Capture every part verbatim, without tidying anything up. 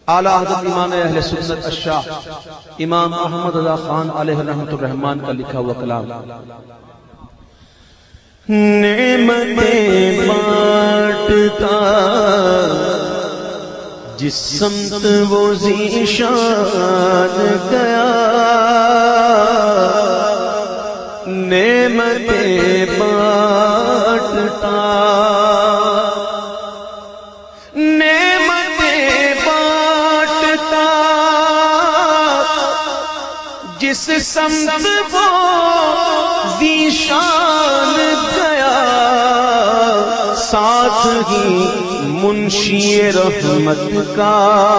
اعلیٰ حضرت امام اہل سنت الشاہ امام احمد رضا خان علیہ رحمۃ الرحمان کا لکھا ہوا کلام: نعمتیں بانٹتا جس سمت وہ ذیشان گیا، نعمتیں بانٹتا نعمتیں بانٹتا جس سمت وہ ذیشان گیا، ساتھ ہی منشی رحمت کا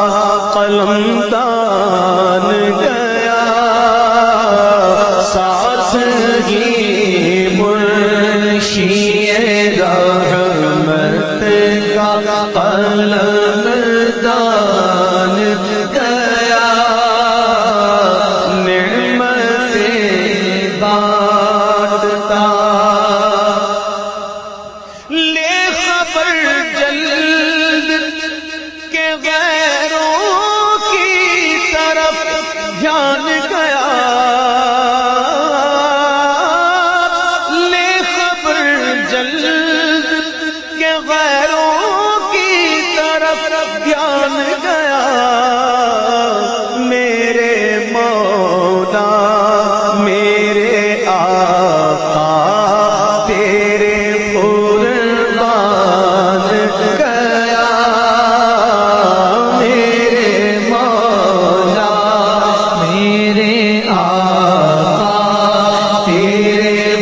قلمدان گیا، ساتھ ہی منشی رحمت کا قلمدان گیا، نعمتیں بانٹتا لے خبر جلد کے غیروں کی طرف دھیان گیا، لے خبر جلد کے غیروں کی طرف دھیان گیا، میرے مولا میرے آقا تیرے قربان گیا، میرے مولا میرے آقا تیرے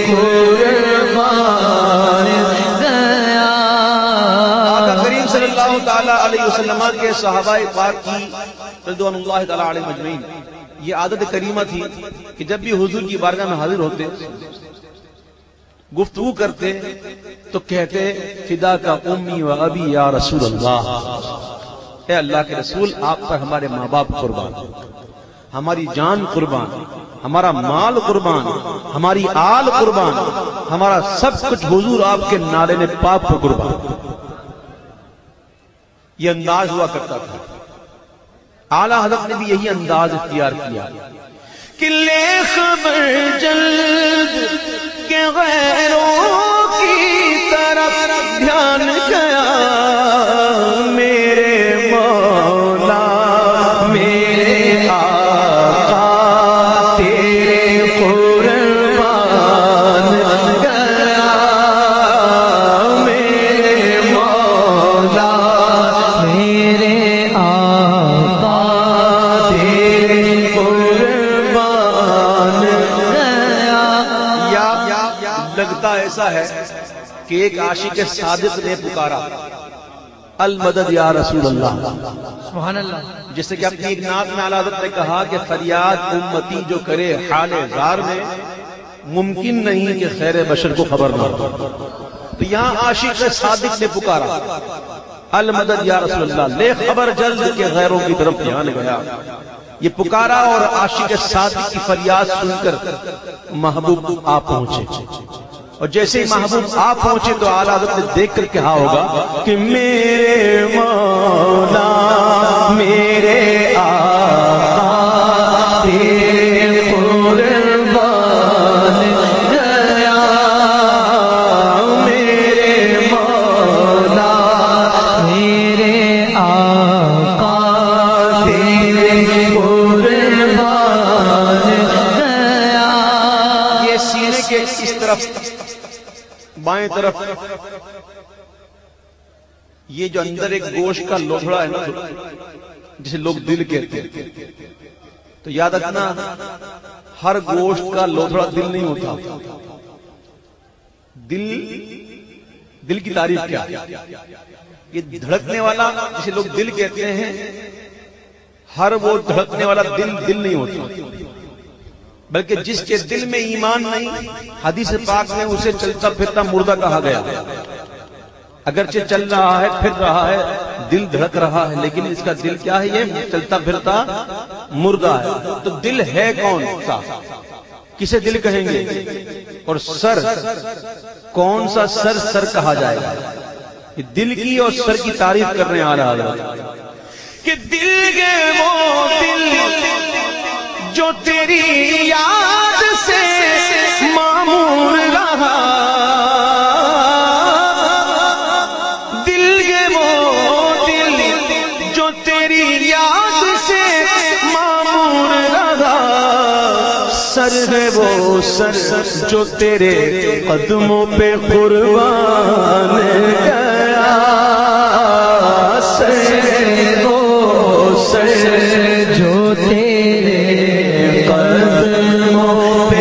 قربان گیا۔ آقا کریم صلی اللہ تعالی علیہ وسلم کے صحابہ پاک کی رضوان اللہ تعالی علیہ مجمعین یہ عادت کریمہ تھی کہ جب بھی حضور کی بارگاہ میں حاضر ہوتے گفتگو کرتے تو کہتے فدا کا امی و ابی یا رسول اللہ، اے اللہ کے رسول آپ پر ہمارے ماں باپ قربان، ہماری جان قربان، ہمارا مال قربان، ہماری آل قربان، ہمارا سب کچھ حضور آپ کے نالے پاک پر قربان۔ یہ انداز ہوا کرتا تھا، اعلیٰ حضرت نے بھی یہی انداز اختیار کیا کہ لے خبر جلد کے غیروں کی طرف دھیان گیا، میرے مولا میرے آقا تیرے قربان گیا، میرے مولا میرے آقا تیرے قربان گیا۔ یا لگتا ایسا ہے کہ ایک عاشق صادق نے پکارا المدد یا رسول اللہ، سبحان اللہ۔ جس سے کہ اپنی ایک نعت میں اعلیٰ حضرت نے کہا کہ فریاد امتی جو کرے حال زار میں، ممکن نہیں کہ خیر بشر کو خبر نہ ہو۔ تو یہاں عاشق صادق نے پکارا المدد یا رسول اللہ، لے خبر جلد کے غیروں کی طرف دھیان گیا۔ یہ پکارا اور عاشق صادق کی فریاد سن کر محبوب آپ پہنچے، اور جیسے ہی محبوب آپ پہنچے تو اعلیٰ حضرت نے دیکھ کر کہا ہوگا کہ میرے مولا میرے آقا تیرے قربان گیا، میرے مولا میرے آقا تیرے قربان گیا۔ یہ سینے کے اس طرف بائیں طرف یہ جو اندر ایک گوشت کا لوتھڑا ہے نا جسے لوگ دل کہتے ہیں، تو یاد رکھنا ہر گوشت کا لوتھڑا دل نہیں ہوتا۔ دل دل کی تعریف کیا، یہ دھڑکنے والا جسے لوگ دل کہتے ہیں، ہر وہ دھڑکنے والا دل دل نہیں ہوتا، بلکہ جس کے دل میں ایمان نہیں، حدیث پاک میں اسے چلتا پھرتا مردہ کہا گیا۔ اگرچہ چل رہا ہے پھر رہا ہے، دل دھڑک رہا ہے، لیکن اس کا دل کیا ہے؟ یہ چلتا پھرتا مردہ ہے۔ تو دل ہے کون سا؟ کسے دل کہیں گے؟ اور سر کون سا سر سر کہا جائے گا؟ دل کی اور سر کی تعریف کرنے آ رہا ہے کہ دل گے وہ دل جو تیری یاد سے معمور رہا، دل گے وہ دل جو تیری یاد سے معمور رہا، سر ہے وہ سر جو تیرے قدموں پہ قربان گیا، سر ہے وہ سر جو تیرے قدموں پہ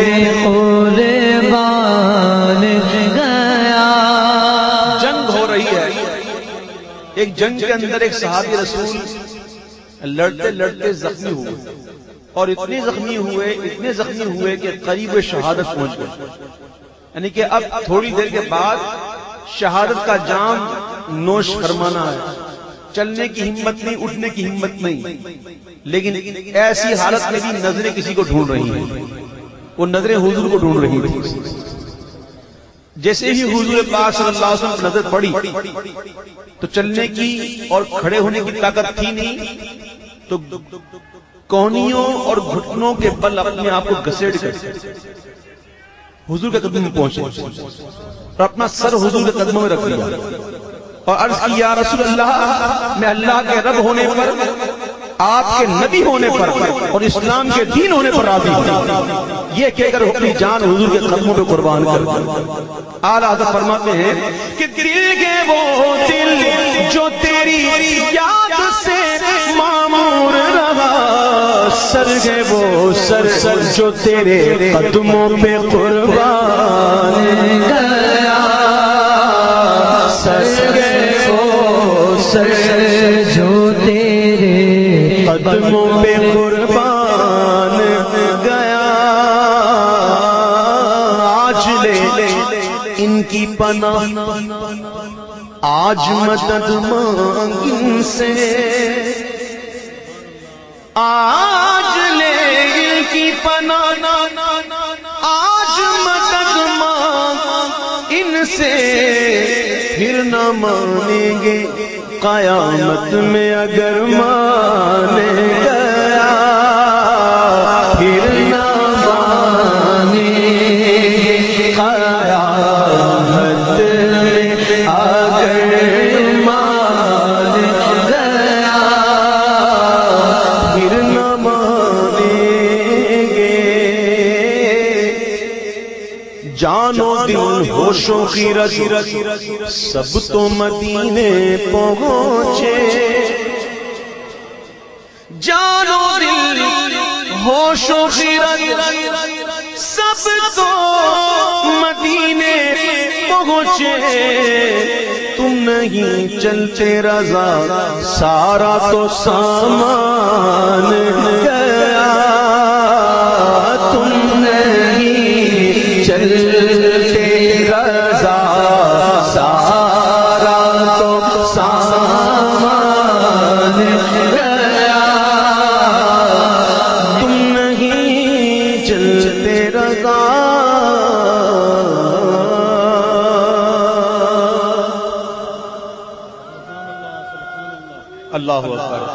قربان گیا۔ جنگ ہو رہی ہے، ایک جنگ کے اندر ایک صحابی رسول لڑتے لڑتے زخمی ہوئے، اور اتنے زخمی ہوئے اتنے زخمی ہوئے کہ قریب شہادت پہنچ گئے، یعنی کہ اب تھوڑی دیر کے بعد شہادت کا جام نوش فرمانا ہے، چلنے کی ہمت نہیں، اٹھنے کی ہمت نہیں، لیکن ایسی حالت میں بھی نظریں کسی کو ڈھونڈ رہی ہیں، وہ نظریں حضور کو ڈھونڈ رہی تھی۔ جیسے ہی حضور پاک صلی اللہ علیہ وسلم نظر پڑی تو چلنے کی اور کھڑے ہونے کی طاقت تھی نہیں، تو کونیوں اور گھٹنوں کے بل اپنے آپ کو گھسیٹ کر حضور کے قدموں میں پہنچے اور اپنا سر حضور کے قدموں میں رکھ لیا اور عرض کی یا رسول اللہ، میں اللہ کے رب ہونے پر، آپ کے نبی ہونے پر اور اسلام کے دین ہونے پر راضی ہوں، یہ کہہ کر اپنی جان حضور کے قدموں پہ قربان کر دی۔ اعلیٰ حضرت فرماتے ہیں کہ دل کے وہ دل جو تیری یاد سے معمور رہا، سر ہے وہ سر جو تیرے قدموں پہ قربان گیا، سر ہے وہ سر جو تیرے قدموں پہ قربان گیا۔ آج لے ان کی پناہ، آج مدد مانگ ان سے، آج لے ان کی پناہ، آج مدد مانگ ان سے، پھر نہ مانیں گے قیامت میں اگر مان گیا، پھر نہ مانیں گے قیامت میں اگر مان گیا، پھر نہ مانیں گے۔ جان و دل ہوش و خیرت سب تو مدینے پہنچے، جان و دل ہوش و خیرت سب تو مدینے پہنچے، تم نہیں چلتے رضا سارا تو سامان گیا، تم نہیں چلتے رضا سارا تو سامان گیا، تم نہیں چلتے رضا۔ اللہ اکبر۔